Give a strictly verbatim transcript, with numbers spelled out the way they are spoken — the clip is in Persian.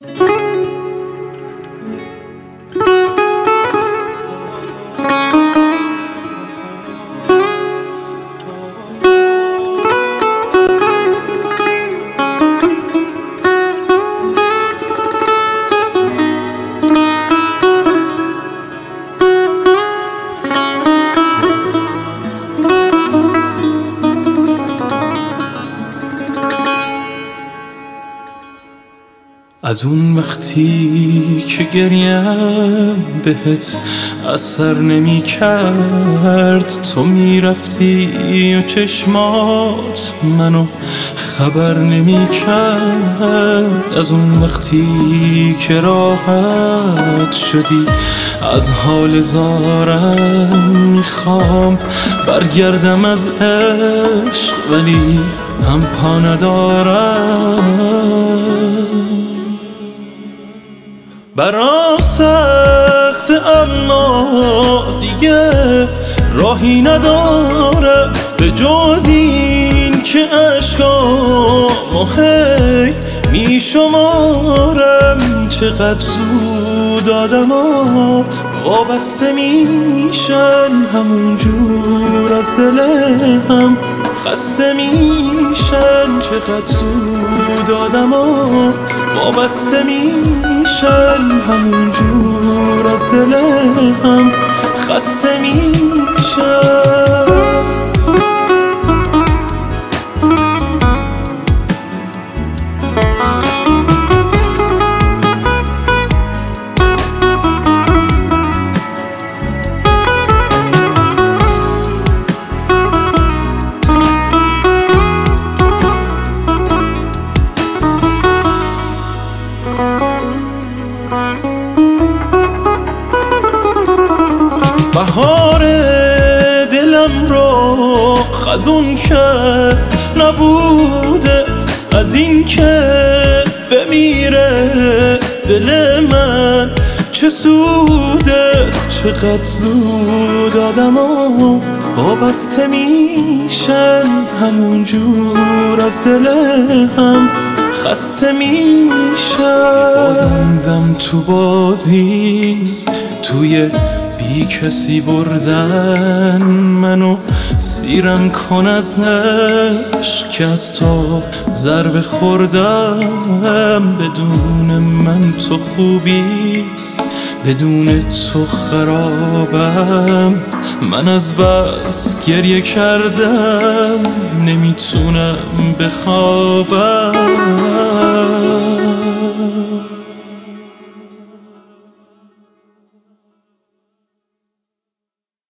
از اون وقتی که گریم بهت اثر نمی کرد، تو می رفتی و چشمات منو خبر نمی کرد. از اون وقتی که راحت شدی از حال زارم، میخوام برگردم از عشق ولی هم پا ندارم. برام سخت اما دیگه راهی نداره به جز این که عشقامو هی می شمارم. چقدر زود آدما وابسته میشن، همون جور از دل هم خسته میشن. چقدر زود آدما وابسته میشن، همون جور از دل هم خسته میشن. بهار دلم رو خزون کرد، نبودت از این که بمیره دل من چه سودت. چقدر زود آدما وابسته میشن، همون جور از دل هم خسته میشن. بازندم تو بازی توی بی کسی بردن منو، سیرم کن از عشق که از تو ضربه خوردم. بدون من تو خوبی، بدون تو خرابم. من از بس گریه کردم نمیتونم بخوابم.